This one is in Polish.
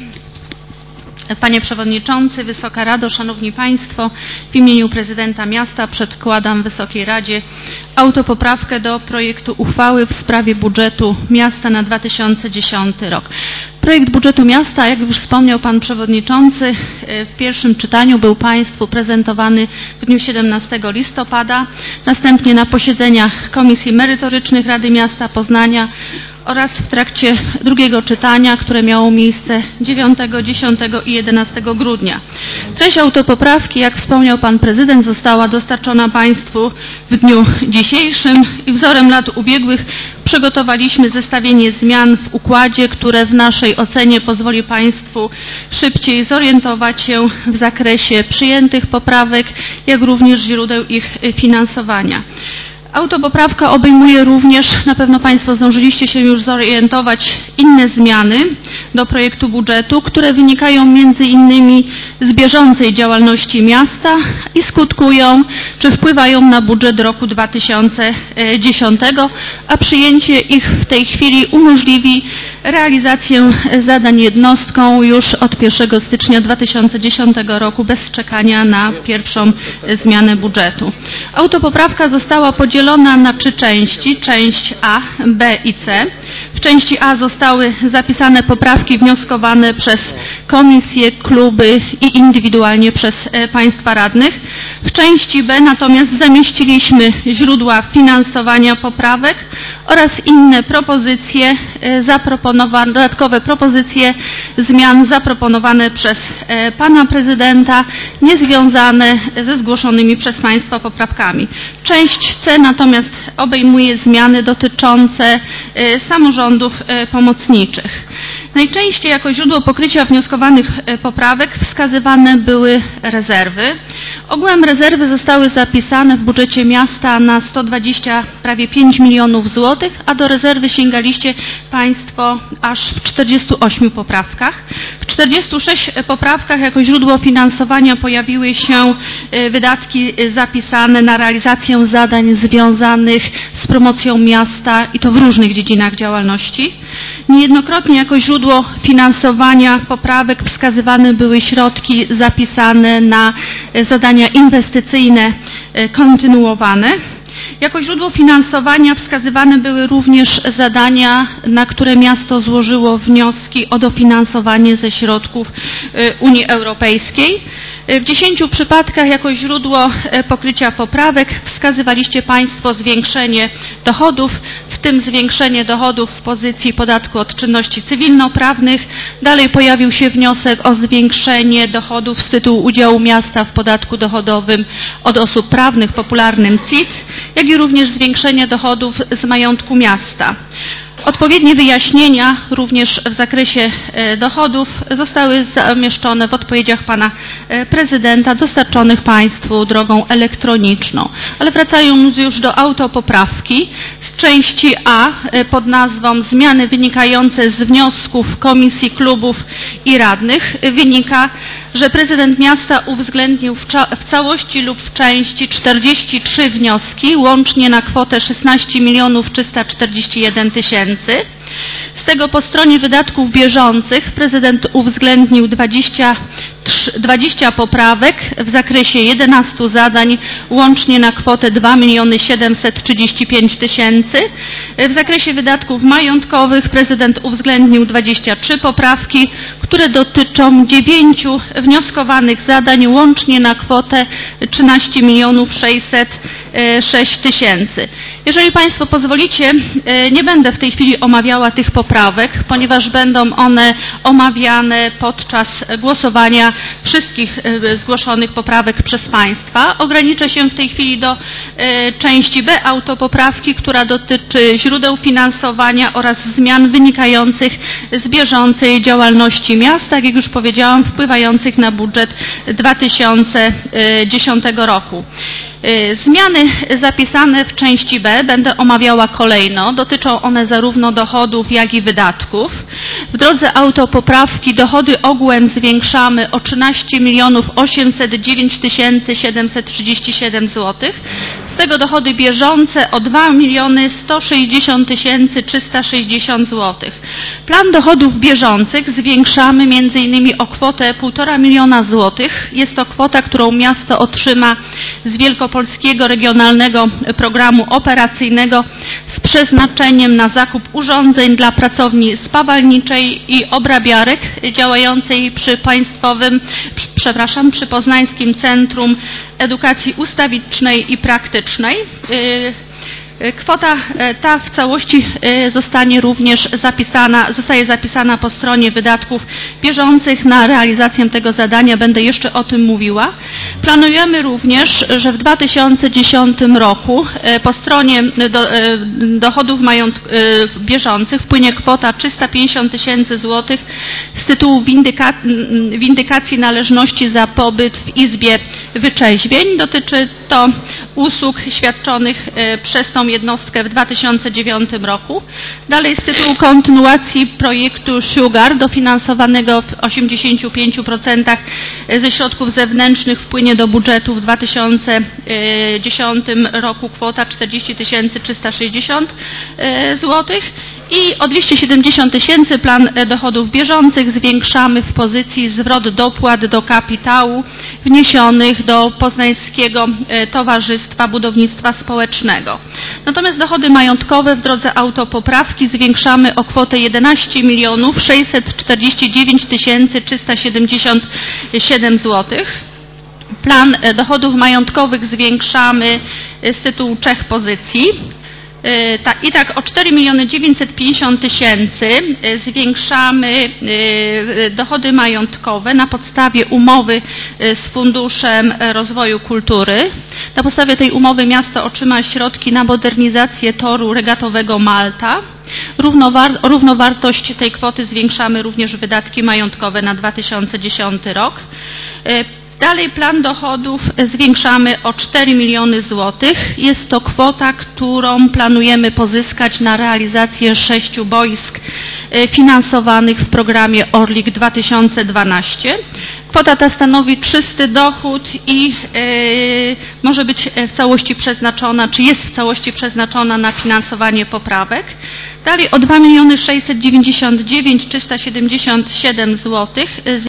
Panie Przewodniczący, Wysoka Rado, Szanowni Państwo, w imieniu Prezydenta Miasta przedkładam Wysokiej Radzie autopoprawkę do projektu uchwały w sprawie budżetu miasta na 2010 rok. Projekt budżetu miasta, jak już wspomniał Pan Przewodniczący, w pierwszym czytaniu był Państwu prezentowany w dniu 17 listopada, następnie na posiedzeniach Komisji Merytorycznych Rady Miasta Poznania oraz w trakcie drugiego czytania, które miało miejsce 9, 10 i 11 grudnia. Treść autopoprawki, jak wspomniał Pan Prezydent, została dostarczona Państwu w dniu dzisiejszym i wzorem lat ubiegłych przygotowaliśmy zestawienie zmian w układzie, które w naszej ocenie pozwoli Państwu szybciej zorientować się w zakresie przyjętych poprawek, jak również źródeł ich finansowania. Autopoprawka obejmuje również, na pewno Państwo zdążyliście się już zorientować, inne zmiany do projektu budżetu, które wynikają między innymi z bieżącej działalności miasta i skutkują, czy wpływają na budżet roku 2010, a przyjęcie ich w tej chwili umożliwi realizację zadań jednostką już od 1 stycznia 2010 roku bez czekania na pierwszą zmianę budżetu. Autopoprawka została podzielona na 3 części, część A, B i C. W części A zostały zapisane poprawki wnioskowane przez komisje, kluby i indywidualnie przez Państwa radnych. W części B natomiast zamieściliśmy źródła finansowania poprawek oraz inne propozycje dodatkowe propozycje zmian zaproponowane przez Pana Prezydenta, niezwiązane ze zgłoszonymi przez Państwa poprawkami. Część C natomiast obejmuje zmiany dotyczące samorządów pomocniczych. Najczęściej jako źródło pokrycia wnioskowanych poprawek wskazywane były rezerwy. Ogółem rezerwy zostały zapisane w budżecie miasta na 120 prawie 5 milionów złotych, a do rezerwy sięgaliście Państwo aż w 48 poprawkach. W 46 poprawkach jako źródło finansowania pojawiły się wydatki zapisane na realizację zadań związanych z promocją miasta i to w różnych dziedzinach działalności. Niejednokrotnie jako źródło finansowania poprawek wskazywane były środki zapisane na zadania inwestycyjne kontynuowane. Jako źródło finansowania wskazywane były również zadania, na które miasto złożyło wnioski o dofinansowanie ze środków Unii Europejskiej. W 10 przypadkach jako źródło pokrycia poprawek wskazywaliście Państwo zwiększenie dochodów, w tym zwiększenie dochodów w pozycji podatku od czynności cywilnoprawnych. Dalej pojawił się wniosek o zwiększenie dochodów z tytułu udziału miasta w podatku dochodowym od osób prawnych, popularnym CIT, jak i również zwiększenie dochodów z majątku miasta. Odpowiednie wyjaśnienia również w zakresie dochodów zostały zamieszczone w odpowiedziach Pana Prezydenta dostarczonych Państwu drogą elektroniczną. Ale wracając już do autopoprawki, z części A pod nazwą zmiany wynikające z wniosków komisji, klubów i radnych wynika, że prezydent miasta uwzględnił w całości lub w części 43 wnioski, łącznie na kwotę 16 341 000. Z tego po stronie wydatków bieżących prezydent uwzględnił 20 poprawek w zakresie 11 zadań, łącznie na kwotę 2 735 000. W zakresie wydatków majątkowych prezydent uwzględnił 23 poprawki, które dotyczą 9 wnioskowanych zadań, łącznie na kwotę 13 606 000. Jeżeli Państwo pozwolicie, nie będę w tej chwili omawiała tych poprawek, ponieważ będą one omawiane podczas głosowania wszystkich zgłoszonych poprawek przez Państwa. Ograniczę się w tej chwili do części B autopoprawki, która dotyczy źródeł finansowania oraz zmian wynikających z bieżącej działalności miasta, jak już powiedziałam, wpływających na budżet 2010 roku. Zmiany zapisane w części B będę omawiała kolejno. Dotyczą one zarówno dochodów, jak i wydatków. W drodze autopoprawki dochody ogółem zwiększamy o 13 809 737 zł. z tego dochody bieżące o 2 160 360 zł. Plan dochodów bieżących zwiększamy m.in. o kwotę 1,5 miliona złotych. Jest to kwota, którą miasto otrzyma z Wielkopolskiego Regionalnego Programu Operacyjnego z przeznaczeniem na zakup urządzeń dla pracowni spawalniczej i obrabiarek działającej przy przy Poznańskim Centrum Edukacji Ustawicznej i Praktycznej. Kwota ta w całości zostaje zapisana po stronie wydatków bieżących na realizację tego zadania. Będę jeszcze o tym mówiła. Planujemy również, że w 2010 roku po stronie dochodów bieżących wpłynie kwota 350 000 złotych z tytułu windykacji należności za pobyt w Izbie Wyczeźwień. Dotyczy to usług świadczonych przez tą jednostkę w 2009 roku. Dalej z tytułu kontynuacji projektu Sugar dofinansowanego w 85% ze środków zewnętrznych wpłynie do budżetu w 2010 roku kwota 40 360 zł. I o 270 000 plan dochodów bieżących zwiększamy w pozycji zwrot dopłat do kapitału wniesionych do Poznańskiego Towarzystwa Budownictwa Społecznego. Natomiast dochody majątkowe w drodze autopoprawki zwiększamy o kwotę 11 649 377 zł. Plan dochodów majątkowych zwiększamy z tytułu 3 pozycji. I tak o 4 950 000 zwiększamy dochody majątkowe na podstawie umowy z Funduszem Rozwoju Kultury. Na podstawie tej umowy miasto otrzyma środki na modernizację toru regatowego Malta. Równowartość tej kwoty zwiększamy również wydatki majątkowe na 2010 rok. Dalej plan dochodów zwiększamy o 4 miliony złotych. Jest to kwota, którą planujemy pozyskać na realizację 6 boisk finansowanych w programie Orlik 2012. Kwota ta stanowi czysty dochód i może być w całości przeznaczona, czy jest w całości przeznaczona na finansowanie poprawek. Dalej o 2 699 377 zł